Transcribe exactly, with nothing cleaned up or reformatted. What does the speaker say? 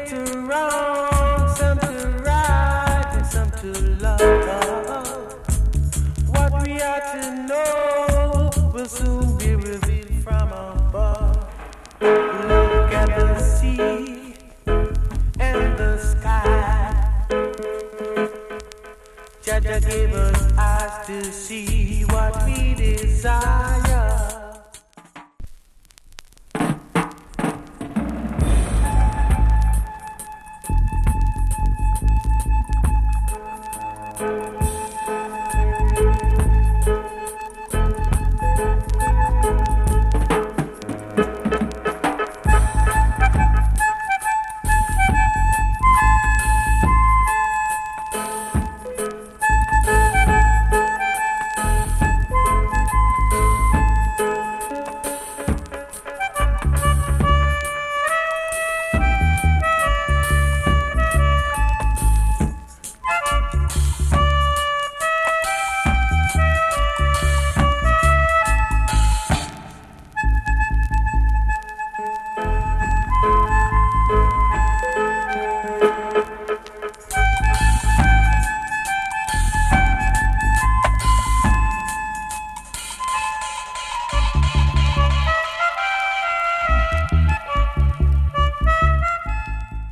to wrong, some to right, and some to love. What we are to know will soon be revealed from above. Look at the sea and the sky. Jah Jah gave us eyes to see.